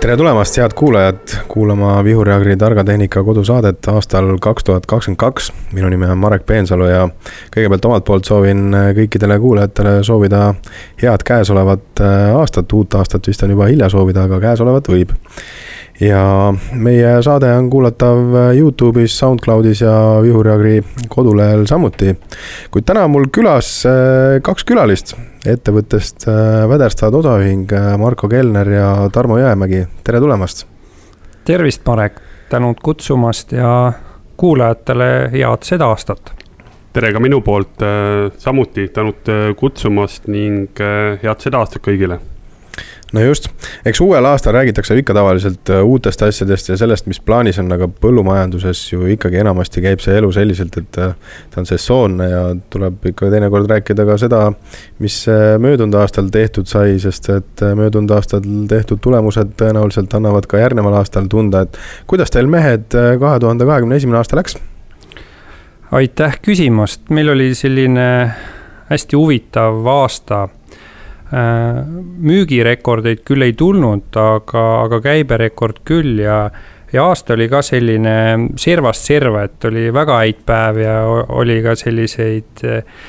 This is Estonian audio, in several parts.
Tere tulemast, head kuulajad, kuulama Vihuri Agri targa tehnika kodusaadet aastal 2022. Minu nimi on Marek Peensalu ja kõigepealt omalt poolt soovin kõikidele kuulajatele soovida head käesolevat aastat. Uut aastat vist on juba hilja soovida, aga käesolevat võib. Ja meie saade on kuulatav YouTube'is, SoundCloud'is ja Vihuri Agri kodulehel samuti. Kuid täna on mul külas kaks külalist ettevõttest Väderstad osaühing, Marko Kellner ja Tarmo Jõemägi. Tere tulemast! Tervist, Marek! Tänud kutsumast ja kuulajatele head seda aastat! Tere ka minu poolt samuti tänud kutsumast ning head seda aastat kõigile! No just, eks uuel aastal räägitakse ikka tavaliselt uutest asjadest ja sellest, mis plaanis on, aga põllumajanduses ju ikkagi enamasti käib see elu selliselt, et ta on sesoonne ja tuleb ikka teinekord rääkida ka seda, mis möödunud aastal tehtud sai, sest et möödunud aastal tehtud tulemused tõenäoliselt annavad ka järgneval aastal tunda, et kuidas teil mehed 2021. aasta läks? Aitäh küsimast, meil oli selline hästi huvitav aasta. Müügirekordeid küll ei tulnud, aga käiberekord küll ja aasta oli ka selline servast serva, et oli väga häid päev ja oli ka selliseid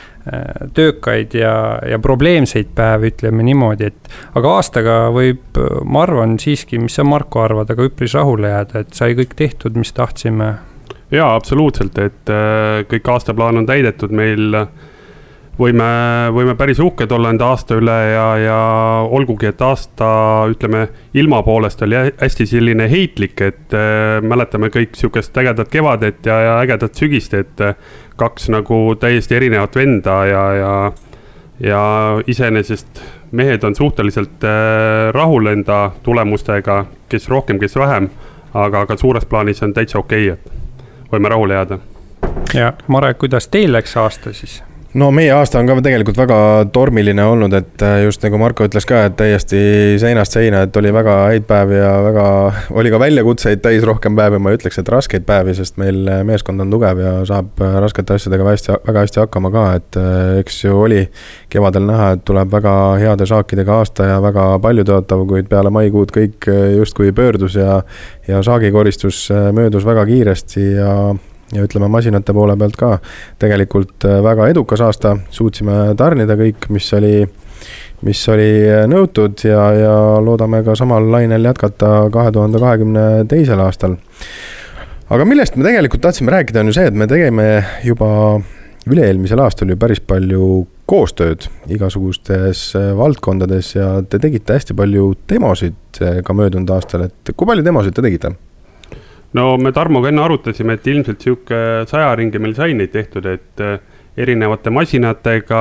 töökaid ja probleemseid päev, ütleme niimoodi, et aga aastaga võib, ma arvan siiski, mis sa Marko arvad, aga üpris rahule jääda, et sai kõik tehtud, mis tahtsime. Jaa, absoluutselt, et kõik aastaplaan on täidetud meil. Võime päris uhked olla enda aasta üle ja olgugi, et aasta, ütleme, ilma poolest oli hästi selline heitlik, et mäletame kõik siukest ägedat kevadet ja ägedat sügist, et kaks nagu täiesti erinevat venda ja iseenesest mehed on suhteliselt rahul enda tulemustega, kes rohkem, kes vähem, aga suures plaanis on täitsa okei, et võime rahule jääda. Ja Marek, kuidas teil läks aasta siis? No meie aasta on ka tegelikult väga tormiline olnud, et just nagu Marko ütles ka, et täiesti seinast seina, et oli väga häid päevi ja oli ka väljakutseid täis rohkem päevi, ma ütleks, et raskeid päevi, sest meil meeskond on tugev ja saab raskete asjadega väga hästi hakkama ka, et eks ju oli kevadel näha, et tuleb väga heade saakidega aasta ja väga palju tõotav, kuid peale maikuud kõik justkui pöördus ja saagikoristus möödus väga kiiresti ja ütleme masinate poole pealt ka tegelikult väga edukas aasta, suutsime tarnida kõik, mis oli nõutud ja loodame ka samal lainel jätkata 2022. aastal. Aga millest me tegelikult tahtsime rääkida on ju see, et me tegime juba üle-eelmisel aastal ju päris palju koostööd igasugustes valdkondades ja te tegite hästi palju demosid ka möödunud aastal, et kui palju demosid te tegite? No me Tarmoga enne arutasime, et ilmselt siuke 100 ringi meil sai neid tehtud, et erinevate masinatega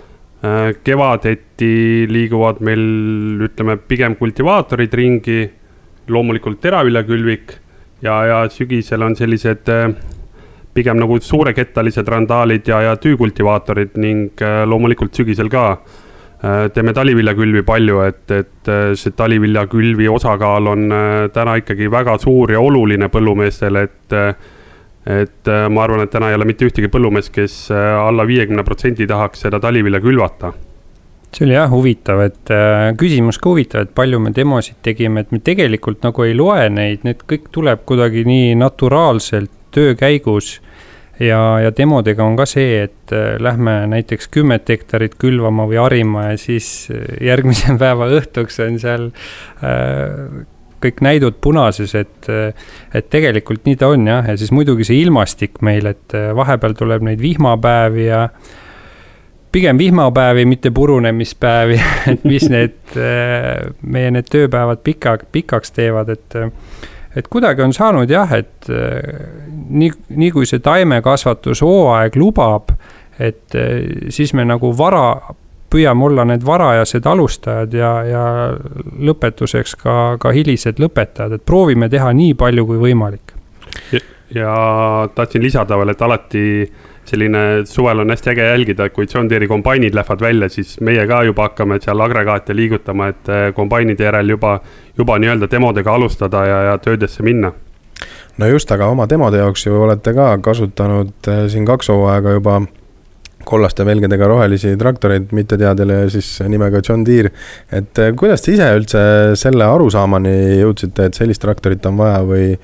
kevadeti liiguvad meil, ütleme, pigem kultivaatorid ringi, loomulikult teraviljakülvik ja sügisel on sellised pigem nagu suurekettalised randaalid ja tüükultivaatorid ning loomulikult sügisel ka teeme taliviljakülvi palju, et see taliviljakülvi osakaal on täna ikkagi väga suur ja oluline põllumeestele, et ma arvan, et täna ei ole mitte ühtegi põllumees, kes alla 50% tahaks seda talivilja külvata. See oli jah huvitav, et küsimus ka huvitav, et palju me demosid tegime, et me tegelikult nagu ei loe neid, need kõik tuleb kuidagi nii naturaalselt töö käigus. Ja demodega on ka see, et lähme näiteks 10 hektarit külvama või harima ja siis järgmise päeva õhtuks on seal kõik näidud punases, et tegelikult nii ta on jah, ja siis muidugi see ilmastik meil, et vahepeal tuleb neid vihmapäevi ja pigem vihmapäevi, mitte purunemispäevi, et mis meie need tööpäevad pikaks teevad, et kuidagi on saanud jah, et nii kui see taimekasvatus hooaeg lubab, et siis me nagu püüame olla need varajased alustajad ja lõpetuseks ka hilised lõpetajad, et proovime teha nii palju kui võimalik. Ja tahtsin lisada veel, et alati selline suvel on hästi äge jälgida, kui John Deere kombainid lähevad välja, siis meie ka juba hakkame seal agregaate liigutama, et kombainide järel juba nii-öelda demodega alustada ja töödesse minna. No just, aga oma demode jaoks ju olete ka kasutanud siin 2 hooaega juba kollaste velgedega rohelisi traktoreid mitteteadjale siis nimega John Deere. Et kuidas te ise üldse selle arusaamani jõudsite, et sellist traktorit on vaja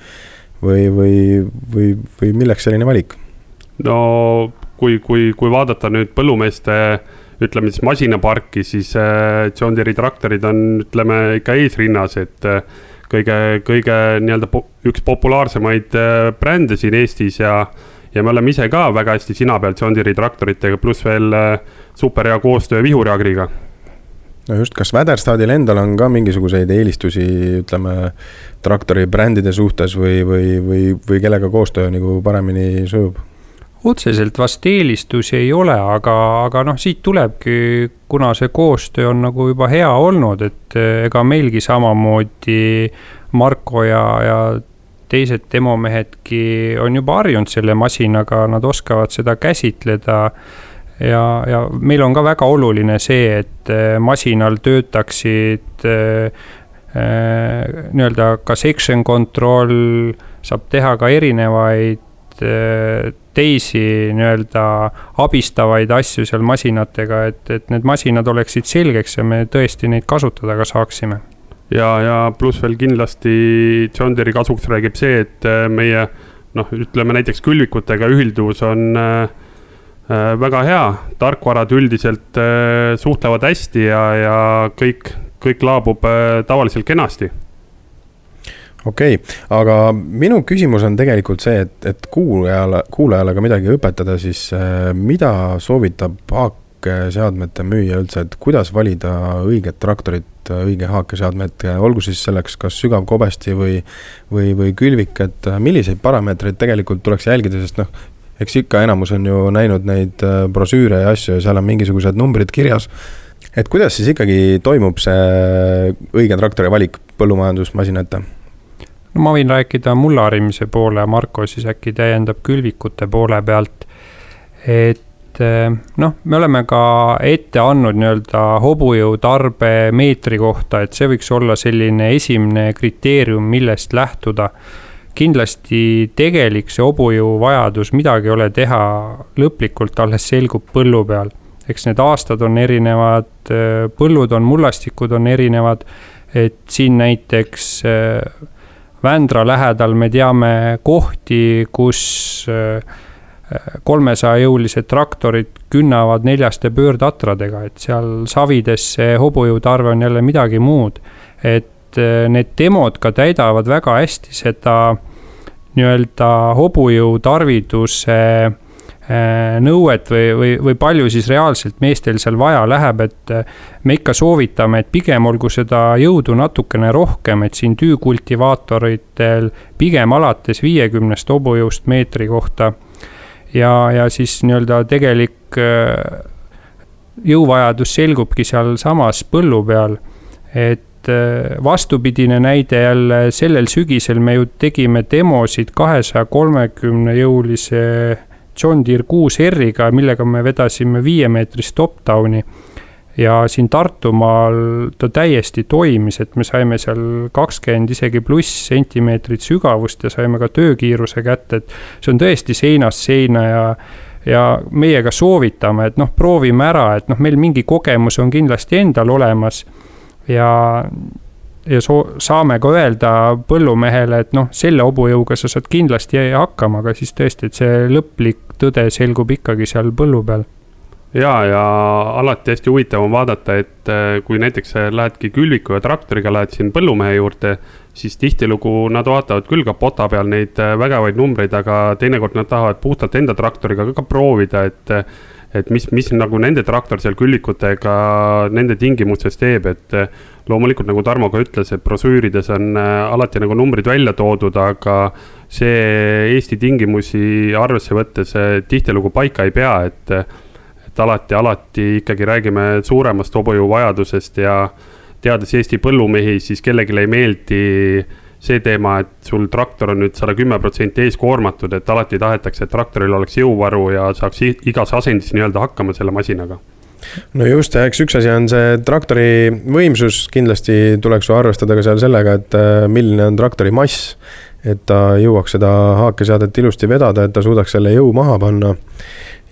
või milleks selline valik? No kui vaadata nüüd põllumeeste, ütleme siis masinaparki, siis John Deere traktorid on, ütleme, ikka eesrinnas, et kõige nii-öelda üks populaarsemaid brände siin Eestis ja me oleme ise ka väga hästi sina peal John Deere traktoritega, pluss veel super hea koostöö Vihuri Agriga. No just, kas Väderstadil endal on ka mingisuguseid eelistusi, ütleme, traktori brändide suhtes või kellega koostöö nagu paremini sujub? Otseselt vast eelistusi ei ole, aga siit tulebki, kuna see koostöö on nagu juba hea olnud, et ega meilgi samamoodi Marko ja teised demomehedki on juba harjunud selle masinaga, nad oskavad seda käsitleda ja meil on ka väga oluline see, et masinal töötaksid nii-öelda ka section control, saab teha ka erinevaid teisi nii-öelda abistavaid asju seal masinatega, et need masinad oleksid selgeks ja me tõesti neid kasutada ka saaksime. Ja pluss veel kindlasti John Deere kasuks räägib see, et meie, ütleme näiteks külvikutega ühilduvus on väga hea, tarkvarad üldiselt suhtlevad hästi ja kõik laabub tavaliselt kenasti. Okei, aga minu küsimus on tegelikult see, et kuulajale ka midagi õpetada, siis mida soovitab haakeseadmete müüja üldse, et kuidas valida õiget traktorit, õige haakeseadmed, olgu siis selleks kas sügav kobesti või külvik, et milliseid parameetreid tegelikult tuleks jälgida, sest eks ikka enamus on ju näinud neid brosüüre ja asju ja seal on mingisugused numbrid kirjas. Et kuidas siis ikkagi toimub see õige traktori valik põllumajandusmasinate? No ma võin rääkida mullarimise poole ja Marko siis äkki täiendab külvikute poole pealt, et me oleme ka ette andnud nii-öelda hobujõutarbe meetri kohta, et see võiks olla selline esimene kriteerium, millest lähtuda. Kindlasti tegelik see hobujõu vajadus midagi ei ole teha, lõplikult alles selgub põllu peal. Eks need aastad on erinevad, põllud on, mullastikud on erinevad, et siin näiteks Vändra lähedal me teame kohti, kus 300-jõulised traktorid künnavad 4 pöördatradega, et seal savides see hobujõutarve on jälle midagi muud. Et need demod ka täidavad väga hästi seda nii-öelda hobujõutarviduse nõuet või palju siis reaalselt meestel seal vaja läheb, et me ikka soovitame, et pigem olgu seda jõudu natukene rohkem, et siin tüükultivaatoritel pigem alates 50 hobujõust meetri kohta ja siis nii-öelda tegelik jõuvajadus selgubki seal samas põllu peal, et vastupidine näide jälle sellel sügisel me ju tegime demosid 230 jõulise John Deere 6R-iga, millega me vedasime 5 meetrist top-downi ja siin Tartumaal ta täiesti toimis, et me saime seal 20 isegi pluss sentimeetrit sügavust ja saime ka töökiiruse kätte, et see on tõesti seinast seina ja meiega soovitame, et proovime ära, et meil mingi kogemus on kindlasti endal olemas ja saame ka öelda põllumehele, et selle hobujõuga sa saad kindlasti hakkama, aga siis tõesti, et see lõplik tõde selgub ikkagi seal põllu peal. Ja alati hästi huvitav on vaadata, et kui näiteks lähedki külviku ja traktoriga lähed siin põllumehe juurde, siis tihtilugu nad vaatavad küll ka pota peal neid vägevaid numbreid, aga teinekord nad tahavad puhtalt enda traktoriga ka proovida, et mis nagu nende traktor seal külvikutega nende tingimustes teeb, et loomulikult nagu Tarmo ka ütles, et brosüürides on alati nagu numbrid välja toodud, aga see Eesti tingimusi arvesse võttes tihtilugu paika ei pea, et alati ikkagi räägime suuremast hobujõu vajadusest ja teades Eesti põllumehi, siis kellelegi ei meeldi see teema, et sul traktor on nüüd 110% eeskoormatud, et alati tahetakse, et traktoril oleks jõuvaru ja saaks igas asendis nii-öelda hakkama selle masinaga. No just, eks üks asi on see traktori võimsus, kindlasti tuleks arvestada ka seal sellega, et milline on traktori mass, et ta jõuaks seda haakeseadet ilusti vedada, et ta suudaks selle jõu maha panna.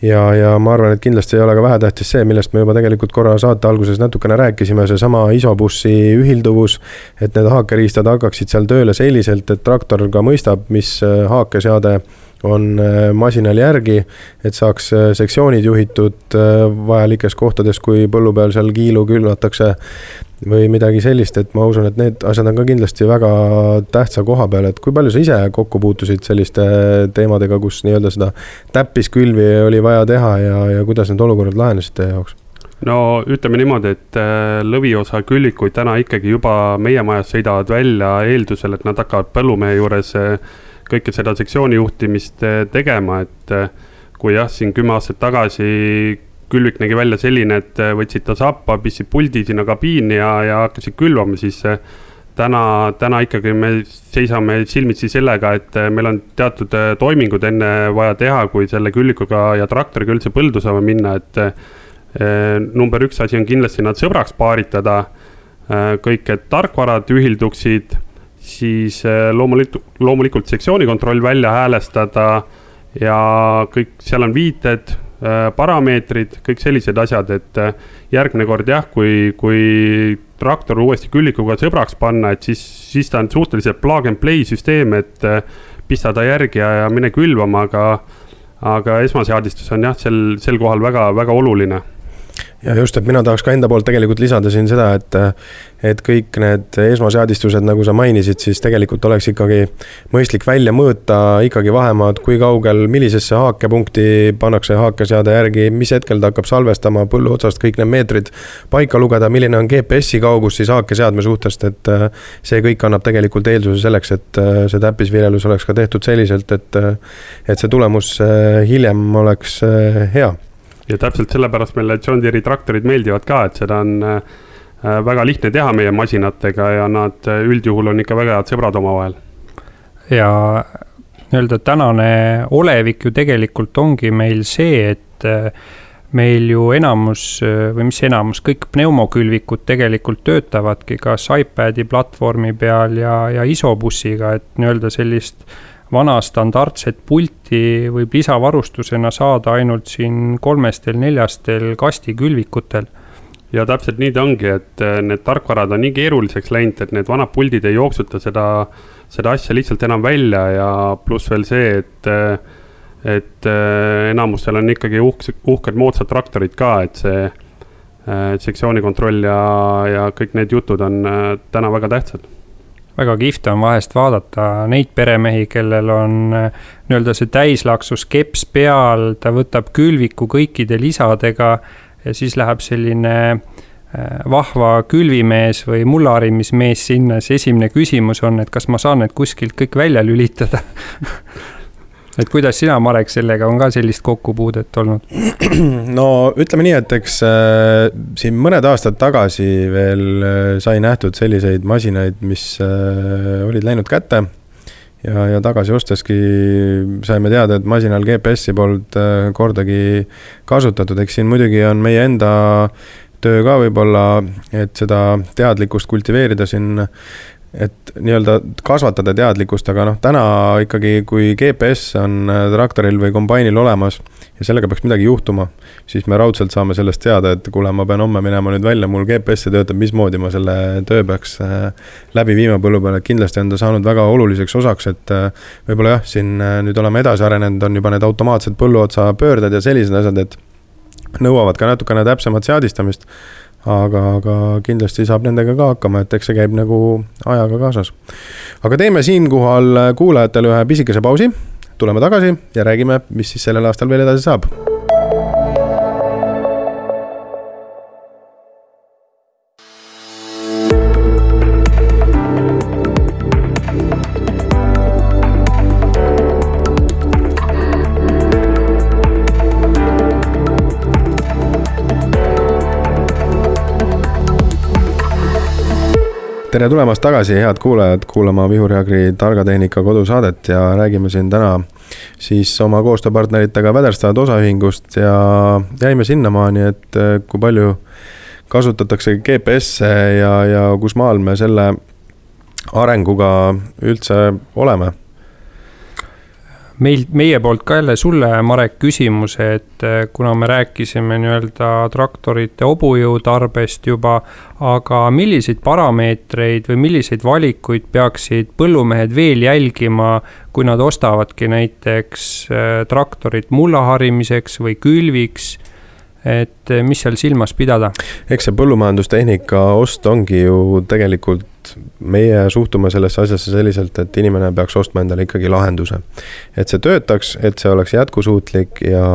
ja ma arvan, et kindlasti ei ole ka vähetähtis see, millest me juba tegelikult korra saate alguses natukene rääkisime, see sama isobussi ühilduvus, et need haakeriistad hakkaksid seal tööle selliselt, et traktor ka mõistab, mis haakeseade on masinal järgi, et saaks sektsioonid juhitud vajalikes kohtades, kui põllu peal seal kiilu külvatakse või midagi sellist, et ma usun, et need asjad on ka kindlasti väga tähtsa koha peal, et kui palju sa ise kokku puutusid selliste teemadega, kus nii-öelda seda täppiskülvi oli vaja teha ja kuidas need olukorrad lahenesid teie jaoks? No ütleme niimoodi, et lõviosa küllikuid täna ikkagi juba meie majas sõidavad välja eeldusel, et nad hakkavad põllumehe juures kõike seda sektsiooni juhtimist tegema, et kui jah, siin 10 aastat tagasi külvik nägi välja selline, et võtsid ta sappa, pistsid puldi sinna kabiini ja hakkasid külvama, siis täna ikkagi me seisame silmitsi sellega, et meil on teatud toimingud enne vaja teha, kui selle küllikuga ja traktoriga üldse põldu saame minna, et number 1 asi on kindlasti nad sõbraks paaritada, kõik, et tarkvarad ühilduksid, siis loomulikult sektsiooni kontroll välja häälestada ja kõik, seal on viited, parameetrid, kõik sellised asjad, et järgmine kord jah, kui traktor uuesti küllikuga sõbraks panna, et siis ta on suhteliselt plug and play süsteem, et pista ta järgi ja mine külvama, aga esmaseadistus on jah, sel kohal väga, väga oluline. Ja just, et mina tahaks ka enda poolt tegelikult lisada siin seda, et kõik need esmaseadistused, nagu sa mainisid, siis tegelikult oleks ikkagi mõistlik välja mõõta ikkagi vahemaad, kui kaugel, millisesse haakepunkti pannakse haakeseade järgi, mis hetkel ta hakkab salvestama põllu otsast, kõik need meetrid paika lugeda, milline on GPS-i kaugus siis haakeseadme suhtest, et see kõik annab tegelikult eelduse selleks, et see täppisviljelus oleks ka tehtud selliselt, et see tulemus hiljem oleks hea. Ja täpselt sellepärast meile John Deere traktorid meeldivad ka, et seda on väga lihtne teha meie masinatega ja nad üldjuhul on ikka väga head sõbrad omavahel. Ja nii-öelda tänane olevik ju tegelikult ongi meil see, et meil ju enamus, kõik pneumokülvikud tegelikult töötavadki kas iPadi platvormi peal ja isobussiga, et nii-öelda sellist vana standardset pulti võib lisavarustusena saada ainult siin 3-4 kastikülvikutel. Ja täpselt nii ta ongi, et need tarkvarad on nii keeruliseks läinud, et need vanad puldid ei jooksuta seda asja lihtsalt enam välja ja pluss veel see, et enamustel on ikkagi uhked moodsad traktorid ka, et see sektsiooni kontroll ja kõik need jutud on täna väga tähtsad. Väga kihvt on vahest vaadata neid peremehi, kellel on nii-öelda see täislaksus keps peal, ta võtab külviku kõikide lisadega ja siis läheb selline vahva külvimees või mullarimismees sinna. See esimene küsimus on, et kas ma saan need kuskilt kõik välja lülitada. Et kuidas sina, Marek, sellega on ka sellist kokkupuudet olnud? No ütleme nii, et eks siin mõned aastad tagasi veel sai nähtud selliseid masinaid, mis olid läinud kätte ja tagasi osteski saime teada, et masinal GPS-i polnud kordagi kasutatud. Eks siin muidugi on meie enda töö ka võib-olla, et seda teadlikkust kultiveerida siin, et nii-öelda kasvatada teadlikkust, aga täna ikkagi, kui GPS on traktoril või kombainil olemas ja sellega peaks midagi juhtuma, siis me raudselt saame sellest teada, et kuule, ma pean homme minema nüüd välja, mul GPS töötab, mismoodi ma selle töö peaks läbi viima põllu peale. Kindlasti on ta saanud väga oluliseks osaks, et võib-olla jah, siin nüüd oleme edasi arenenud, on juba need automaatsed põlluotsa pöörded ja sellised asjad, et nõuavad ka natukene täpsemat seadistamist, aga kindlasti saab nendega ka hakkama, et eks see käib nagu ajaga kaasas. Aga teeme siinkohal kuulajatele ühe pisikese pausi, tuleme tagasi ja räägime, mis siis sellel aastal veel edasi saab. Tere tulemast tagasi, head kuulajad, kuulama Vihuri Agri targatehnika kodusaadet ja räägime siin täna siis oma koostööpartneritega Väderstad osaühingust ja jäime sinnamaani, et kui palju kasutatakse GPS-e ja kus maal me selle arenguga üldse oleme? meie poolt ka jälle sulle, Marek, küsimus, et kuna me rääkisime nii-öelda traktorite hobujõutarbest juba, aga milliseid parameetreid või milliseid valikuid peaksid põllumehed veel jälgima, kui nad ostavadki näiteks traktorit mullaharimiseks või külviks, et mis seal silmas pidada? Eks see põllumajandustehnika ost ongi ju tegelikult, meie suhtume sellesse asjasse selliselt, et inimene peaks ostma endale ikkagi lahenduse. Et see töötaks, et see oleks jätkusuutlik ja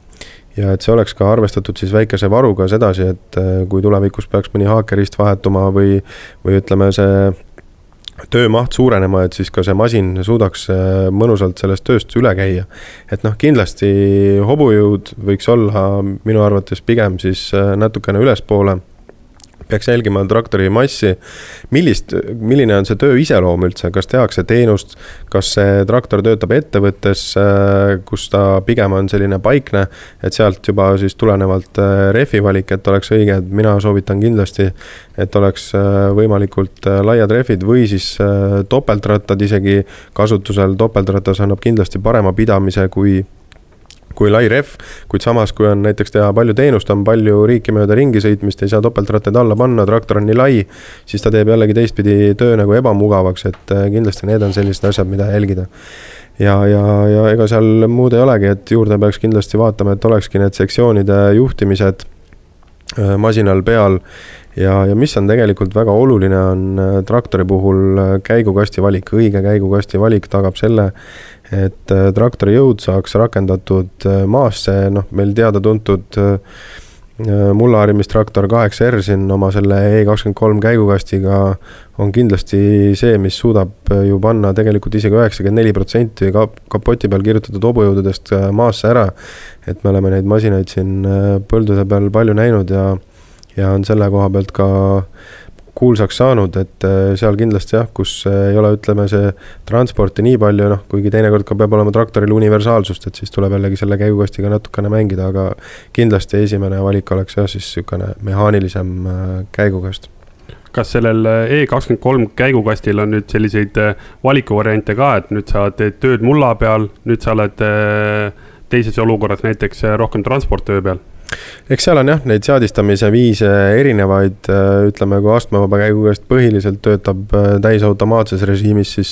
et see oleks ka arvestatud siis väikese varuga sedasi, et kui tulevikus peaks mõni haakerist vahetuma või ütleme see töömaht suurenema, et siis ka see masin suudaks mõnusalt sellest tööst üle käia. Et kindlasti hobujõud võiks olla minu arvates pigem siis natukene ülespoole. Peaks jälgima traktori massi, milline on see töö iseloom üldse, kas tehakse teenust, kas see traktor töötab ettevõttes, kus ta pigem on selline paikne, et sealt juba siis tulenevalt refi valik, et oleks õige, et mina soovitan kindlasti, et oleks võimalikult laiad refid või siis topeltrattad isegi kasutusel. Topeltratas annab kindlasti parema pidamise kui lai ref, kuid samas, kui on näiteks teha palju teenust, on palju riiki mööda ringi sõitmist, ei saa topeltrattad alla panna, traktor on nii lai, siis ta teeb jällegi teistpidi töö nagu ebamugavaks, et kindlasti need on sellised asjad, mida jälgida. Ja ega seal muud ei olegi, et juurde peaks kindlasti vaatama, et olekski need sektsioonide juhtimised masinal peal ja mis on tegelikult väga oluline, on traktori puhul käigukasti valik. Õige käigukasti valik tagab selle, et traktori jõud saaks rakendatud maasse, meil teada-tuntud mullaharimistraktor 8R siin oma selle E23 käigukastiga on kindlasti see, mis suudab ju panna tegelikult isegi 94% kapoti peal kirjutatud hobujõududest maasse ära, et me oleme neid masinaid siin põldude peal palju näinud ja on selle koha pealt ka kuulsaks saanud, et seal kindlasti kus ei ole, ütleme, see transporti nii palju, kuigi teinekord ka peab olema traktoril universaalsust, et siis tuleb jällegi selle käigukastiga natukene mängida, aga kindlasti esimene valik oleks siis sükane mehaanilisem käigukast. Kas sellel E23 käigukastil on nüüd selliseid valikuvariante ka, et nüüd sa teed tööd mulla peal, nüüd sa oled teises olukorras näiteks rohkem transporttöö peal? Eks seal on neid seadistamise viise erinevaid, ütleme, kui astmevaba käigukast põhiliselt töötab täisautomaatses režiimis, siis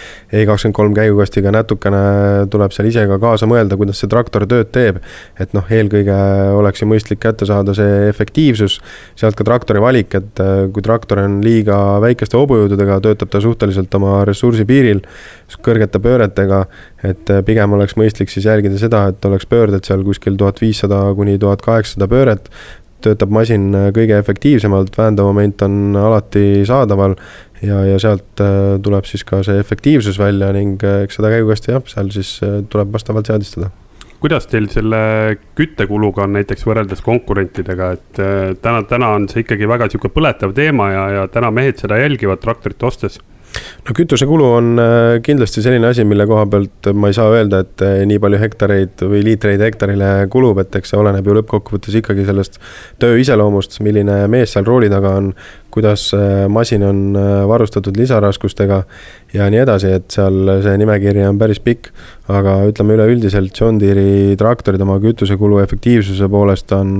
E23 käigukastiga natukene tuleb seal ise ka kaasa mõelda, kuidas see traktor tööd teeb, et eelkõige oleks ju mõistlik kätte saada see efektiivsus, sealt ka traktori valik, et kui traktor on liiga väikeste hobujõududega, töötab ta suhteliselt oma ressursi piiril, kõrgete pööretega, et pigem oleks mõistlik siis jälgida seda, et oleks pöörded seal kuskil 1500 kuni 1800 pööret, töötab masin kõige efektiivsemalt, väändamoment on alati saadaval ja sealt tuleb siis ka see efektiivsus välja ning eks seda käigukasti seal siis tuleb vastavalt seadistada. Kuidas teil selle küttekuluga on näiteks võrreldes konkurentidega, et täna on see ikkagi väga põletav teema ja täna mehed seda jälgivad traktorit ostes? Kütusekulu on kindlasti selline asi, mille koha pealt ma ei saa öelda, et nii palju hektareid või liitreid hektarile kulub, et eks see oleneb ju lõppkokkuvõttes ikkagi sellest töö iseloomust, milline mees seal rooli taga on, kuidas masin on varustatud lisaraskustega ja nii edasi, et seal see nimekiri on päris pikk, aga ütleme üleüldiselt John Deere'i traktorid oma kütusekulu efektiivsuse poolest on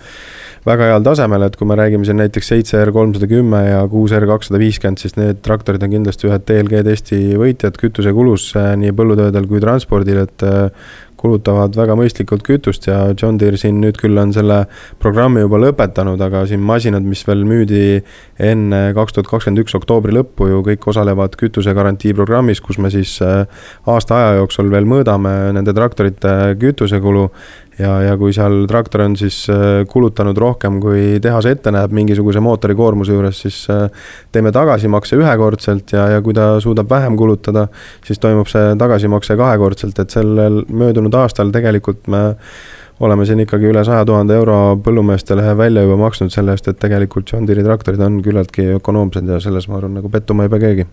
väga heal tasemel, et kui me räägime siin näiteks 7R310 ja 6R250, siis need traktorid on kindlasti ühed TLG-testi võitjad kütusekulus nii põllutöödel kui transpordil, et kulutavad väga mõistlikult kütust ja John Deere siin nüüd küll on selle programmi juba lõpetanud, aga siin masinad, mis veel müüdi enne 2021 oktoobri lõppu ju kõik osalevad kütusegarantii programmis, kus me siis aasta aja jooksul veel mõõdame nende traktorite kütusekulu ja kui seal traktor on siis kulutanud rohkem, kui tehas ette näeb mingisuguse mootori koormuse juures, siis teeme tagasimakse ühekordselt ja kui ta suudab vähem kulutada, siis toimub see tagasimakse kahekordselt, et sellel möödunud aastal tegelikult me oleme siin ikkagi üle 100 000 euro põllumeestele välja juba maksnud selle eest, et tegelikult John Deere traktorid on küllaltki ökonoomsed ja selles ma arvan, nagu pettuma ei pea keegi.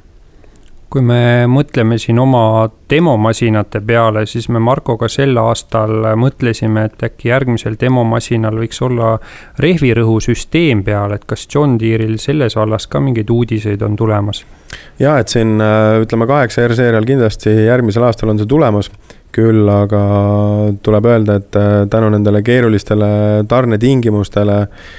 Kui me mõtleme siin oma demomasinate peale, siis me Markoga sel aastal mõtlesime, et äkki järgmisel demomasinal võiks olla rehvirõhusüsteem peal, et kas John Deere'il selles vallas ka mingeid uudiseid on tulemas? Ja, et siin ütleme 8R seerial kindlasti järgmisel aastal on see tulemas. küll aga tuleb öelda, et tänu nendele keerulistele tarnetingimustele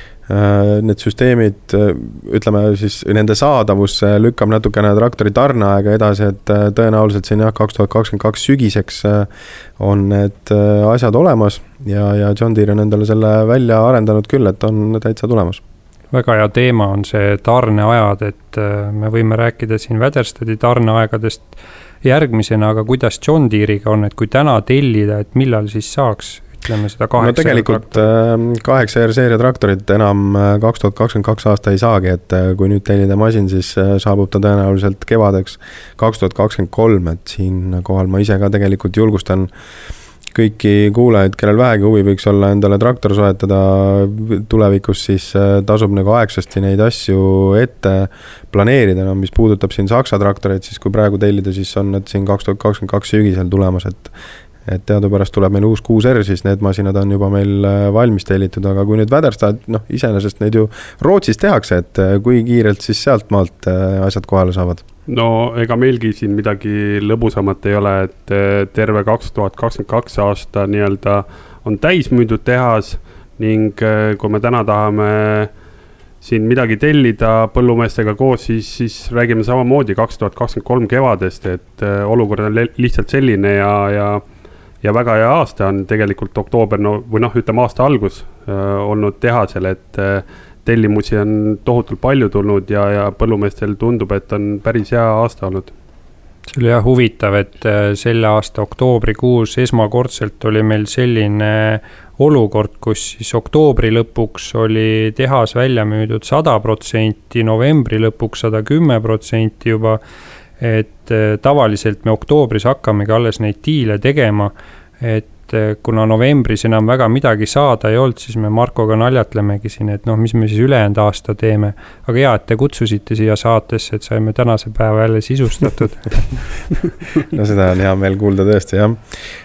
need süsteemid, ütleme siis nende saadavus lükkab natukene traktori tarneaega edasi, et tõenäoliselt siin 2022 sügiseks on need asjad olemas ja John Deere on endale selle välja arendanud küll, et on täitsa tulemas. Väga hea teema on see tarneajad, et me võime rääkida siin Väderstadi tarneaegadest järgmisena, aga kuidas John Deere'iga on, et kui täna tellida, et millal siis saaks, ütleme seda 8 no tegelikult 8 R-seeria traktorit enam 2022 aasta ei saagi, et kui nüüd tellida masin, siis saabub ta tõenäoliselt kevadeks 2023, et siin kohal ma ise ka tegelikult julgustan kõiki kuulajaid, kellel vähegi huvi võiks olla endale traktor soetada tulevikus, siis tasub nagu aegsasti neid asju ette planeerida, no mis puudutab siin Saksa traktoreid, siis kui praegu tellida, siis on need siin 2022 sügisel tulemas, et teadupärast tuleb meil uus 6R, siis need masinad on juba meil valmis tellitud, aga kui nüüd Väderstad, iseenesest neid ju Rootsis tehakse, et kui kiirelt siis sealt maalt asjad kohale saavad? No ega meilgi siin midagi lõbusamat ei ole, et terve 2022 aasta nii-öelda on täismüüdud tehas ning kui me täna tahame siin midagi tellida põllumeestega koos, siis räägime samamoodi 2023 kevadest, et olukord on lihtsalt selline ja väga hea aasta on tegelikult oktoober, ütleme aasta algus olnud tehasel, et tellimusi on tohutult palju tulnud ja põllumeestel tundub, et on päris hea aasta olnud. See oli jah huvitav, et selle aasta oktoobrikuus esmakordselt oli meil selline olukord, kus siis oktoobri lõpuks oli tehas välja müüdud 100%, novembri lõpuks 110% juba, et tavaliselt me oktoobris hakkamegi alles neid diile tegema, et kuna novembris enam väga midagi saada ei olnud, siis me Markoga naljatlemegi siin, et mis me siis ülejäänud aasta teeme. Aga hea, et te kutsusite siia saatesse, et saime tänase päeva jälle sisustatud. No seda on hea meel kuulda tõesti, jah.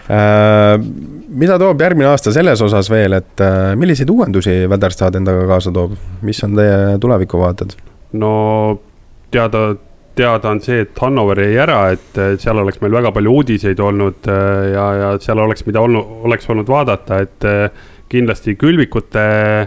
Mida toob järgmine aasta selles osas veel, et milliseid uuendusi Väderstad endaga kaasa toob? Mis on teie tulevikuvaated? No teada on see, et Hannover jäi ära, et seal oleks meil väga palju uudiseid olnud ja seal oleks mida oleks olnud vaadata, et kindlasti külvikute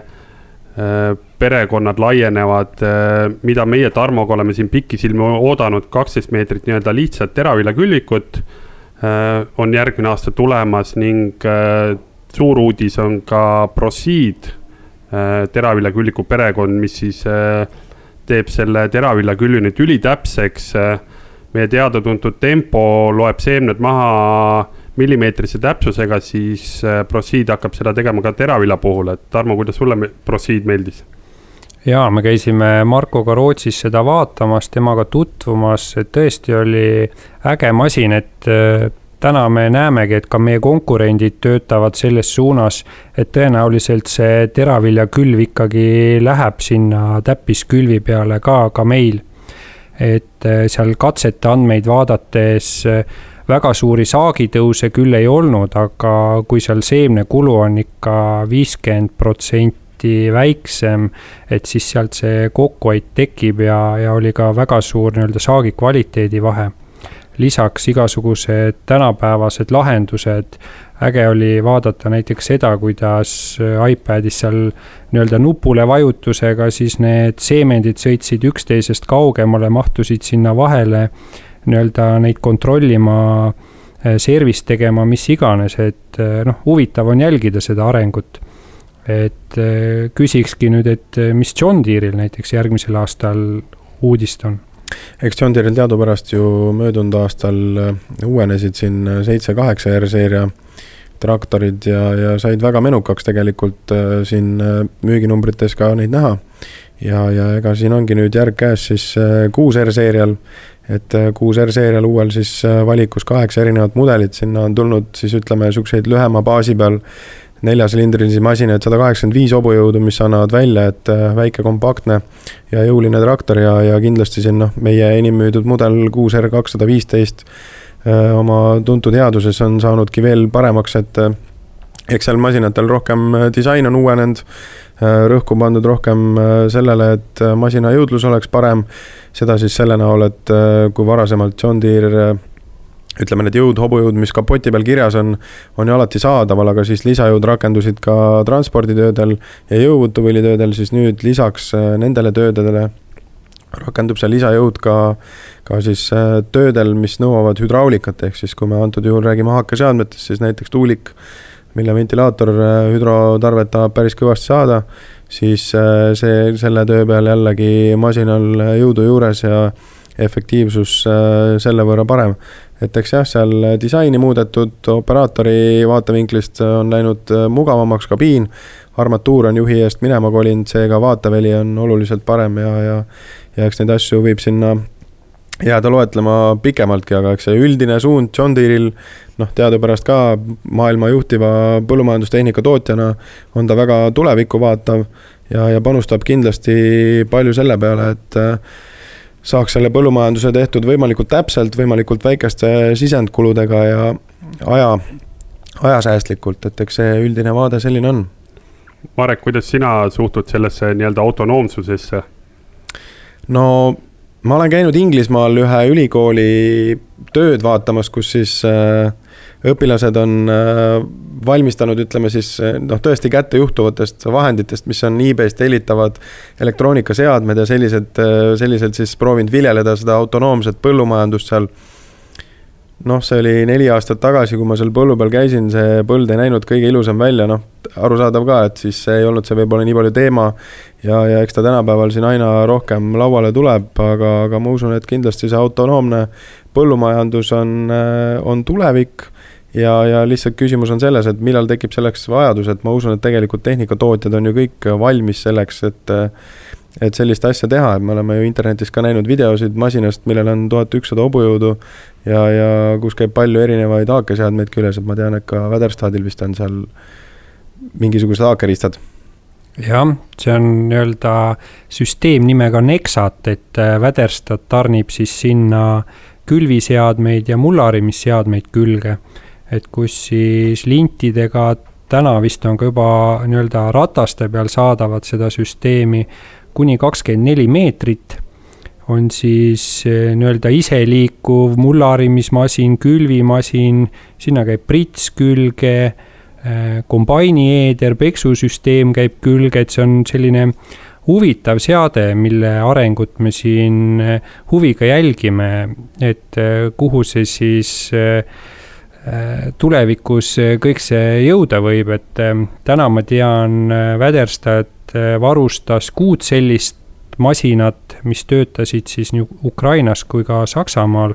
perekonnad laienevad, mida meie Tarmoga oleme siin pikisilmi oodanud 12 meetrit nii-öelda lihtsalt teravilla külvikut on järgmine aasta tulemas ning suur uudis on ka Proceed teravilla külviku perekond, mis siis teeb selle teravilla külvi nüüd ülitäpseks. Meie teada-tuntud Tempo loeb seemned maha millimeetrise täpsusega, siis Proceed hakkab seda tegema ka teravilla puhul. Et Tarmo, kuidas sulle Proceed meeldis? Jaa, me käisime Markoga Rootsis seda vaatamas, temaga tutvumas, et tõesti oli äge masin, et täna me näemegi, et ka meie konkurendid töötavad selles suunas, et tõenäoliselt see teravilja külv ikkagi läheb sinna täppiskülvi peale ka meil. Et seal katsete andmeid vaadates väga suuri saagitõuse küll ei olnud, aga kui seal seemne kulu on ikka 50% väiksem, et siis sealt see kokkuhoid tekib ja oli ka väga suur nii-öelda saagi kvaliteedi vahe. Lisaks igasugused tänapäevased lahendused, äge oli vaadata näiteks seda, kuidas iPadis seal nii-öelda nupule vajutusega, siis need seemendid sõitsid üksteisest kaugemale, mahtusid sinna vahele, nii-öelda neid kontrollima, servist tegema, mis iganes, et huvitav on jälgida seda arengut. Et küsikski nüüd, et mis John Deere'il näiteks järgmisel aastal uudist on? Eks John Deere'il teadupärast ju möödunud aastal uuenesid siin 7-8 R-seeria traktorid ja said väga menukaks tegelikult siin müüginumbrites ka neid näha. Ja ega siin ongi nüüd järg käes siis 6 R-seerial, et 6 R-seerial uuel siis valikus 8 erinevat mudelit, sinna on tulnud siis ütleme sukseid lühema baasi peal 4-silindrilisi masinaid, 185 hobujõudu, mis annavad välja, et väike kompaktne ja jõuline traktor ja kindlasti siin meie enim müüdud mudel 6R215 oma tuntud headuses on saanudki veel paremaks, et eks seal masinatel rohkem disain on uuenend, rõhku pandud rohkem sellele, et masina jõudlus oleks parem, seda siis selle näol, et kui varasemalt John Deere ütleme, need jõud, hobujõud, mis kapoti peal kirjas on ju alati saadaval, aga siis lisajõud rakendusid ka transporditöödel ja jõuvõtuvõlitöödel, siis nüüd lisaks nendele töödele rakendub see lisajõud ka siis töödel, mis nõuavad hüdraulikat, ehk siis kui me antud juhul räägime haakeseadmetest, siis näiteks tuulik, mille ventilaator hüdrotarvet tahab päris kõvasti saada, siis selle töö peal jällegi masinal jõudu juures ja efektiivsus selle võrra parem. Et eks jah, seal disaini muudetud, operaatori vaatevinklist on läinud mugavamaks kabiin, armatuur on juhi eest minema kolinud, seega vaateveli on oluliselt parem ja eks neid asju võib sinna jääda loetlema pikemaltki, aga eks see üldine suund John Deere'il, teadupärast ka maailma juhtiva põllumajandustehnika tootjana on ta väga tulevikku vaatav ja panustab kindlasti palju selle peale, et saaks selle põllumajanduse tehtud võimalikult täpselt, võimalikult väikeste sisendkuludega ja ajasäästlikult, et eks see üldine vaade selline on. Marek, kuidas sina suhtud sellesse nii-öelda autonoomsusesse? No ma olen käinud Inglismaal ühe ülikooli tööd vaatamas, kus siis õpilased on valmistanud, ütleme siis, tõesti kätte juhtuvatest vahenditest, mis on eBayst tellitavad elektroonikaseadmed ja selliselt siis proovinud viljeleda seda autonoomset põllumajandust seal. See oli 4 aastat tagasi, kui ma seal põllu peal käisin, see põld ei näinud kõige ilusam välja, arusaadav ka, et siis ei olnud see võib-olla nii palju teema ja eks ta tänapäeval siin aina rohkem lauale tuleb, aga ma usun, et kindlasti see autonoomne põllumajandus on tulevik ja lihtsalt küsimus on selles, et millal tekib selleks vajadus, et ma usun, et tegelikult tehnikatootjad on ju kõik valmis selleks, et sellist asja teha, et me oleme ju internetis ka näinud videosid masinast, millel on 1100 hobujõudu ja kus käib palju erinevaid haakeseadmeid küljes, et ma tean, et ka Väderstadil vist on seal mingisugused haakeristad. Jah, see on nii-öelda süsteem nimega Nexat, et Väderstad tarnib siis sinna külviseadmeid ja mullarimisseadmeid külge, et kus siis lintidega täna vist on ka juba nii-öelda rataste peal saadavad seda süsteemi kuni 24 meetrit, on siis nii-öelda iseliikuv mullarimismasin, külvimasin, sinna käib prits külge, kombaini eeder, peksusüsteem käib külge, et see on selline huvitav seade, mille arengut me siin huviga jälgime, et kuhu see siis tulevikus kõik see jõuda võib, et täna ma tean, Väderstad varustas 6 sellist masinat, mis töötasid siis nii Ukrainas kui ka Saksamaal,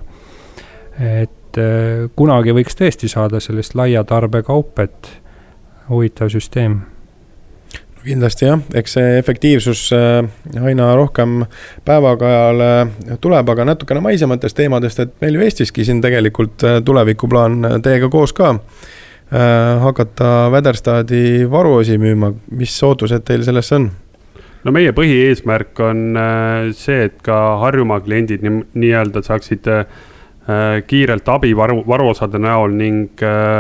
et kunagi võiks tõesti saada sellest laia tarbekaup, et huvitav süsteem. Kindlasti jah, eks see efektiivsus aina rohkem päevakajale tuleb, aga natukene maisematest teemadest, et meil ju Eestiski siin tegelikult tulevikuplaan teiega koos ka hakata Väderstadi varuosi müüma. Mis ootused teil sellest on? No meie põhieesmärk on see, et ka Harjumaa kliendid nii-öelda saaksid kiirelt abi varuosade näol ning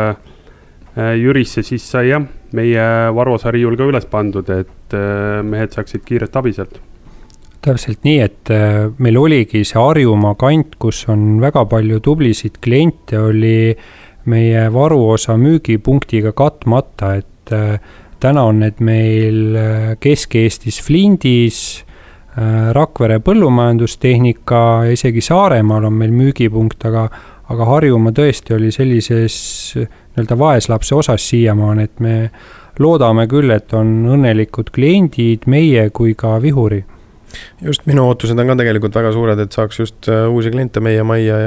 Jürisse siis sai jah, meie varuosariiul ka üles pandud, et mehed saaksid kiiret abi sealt. Täpselt nii, et meil oligi see Harjumaa kant, kus on väga palju tublisid kliente, oli meie varuosa müügipunktiga katmata, et täna on need meil Kesk-Eestis Flindis, Rakvere põllumajandustehnika ja isegi Saaremaal on meil müügipunkt, aga Harjumaa tõesti oli sellises nii-öelda vaeslapse osas siiamaani, et me loodame küll, et on õnnelikud kliendid meie kui ka Vihuri. Just minu ootused on ka tegelikult väga suured, et saaks just uusi kliente meie majja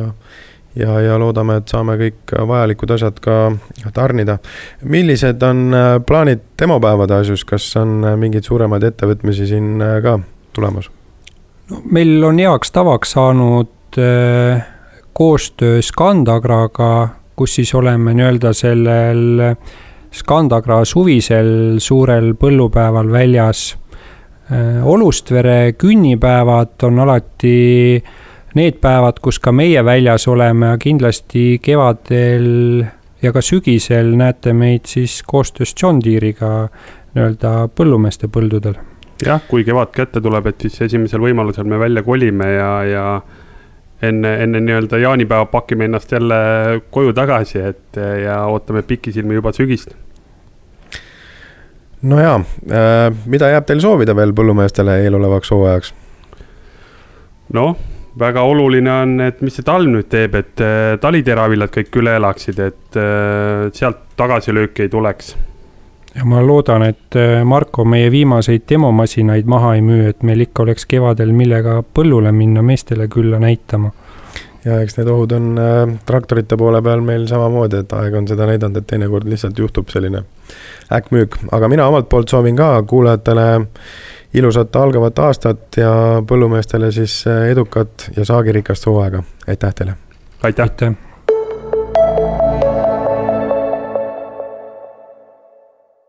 ja loodame, et saame kõik vajalikud asjad ka tarnida. Millised on plaanid demopäevade asjus, kas on mingeid suuremaid ettevõtmisi siin ka tulemas? No, meil on heaks tavaks saanud koostöö Scandagraga, kus siis oleme nii-öelda sellel Scandagra suvisel suurel põllupäeval väljas. Olustvere künnipäevad on alati need päevad, kus ka meie väljas oleme ja kindlasti kevadel ja ka sügisel näete meid siis koostöös John Deere'iga nii-öelda põllumeeste põldudel. Jah, kui kevad kätte tuleb, et siis esimesel võimalusel me välja kolime ja enne nii-öelda jaanipäeva pakime ennast jälle koju tagasi, et ja ootame pikisilmi juba sügist. No jaa, mida jääb teil soovida veel põllumeestele eelolevaks hooajaks? Noh, väga oluline on, et mis see talv nüüd teeb, et taliteravilad kõik üle elaksid, et sealt tagasilööki ei tuleks. Ja ma loodan, et Marko meie viimaseid demomasinaid maha ei müü, et meil ikka oleks kevadel millega põllule minna meestele külla näitama. Ja eks need ohud on traktorite poole peal meil samamoodi, et aeg on seda näidanud, et teinekord lihtsalt juhtub selline äkkmüük. Aga mina omalt poolt soovin ka kuulajatele ilusat algavat aastat ja põllumeestele siis edukat ja saagirikast hooaega. Aitäh teile! Aitäh!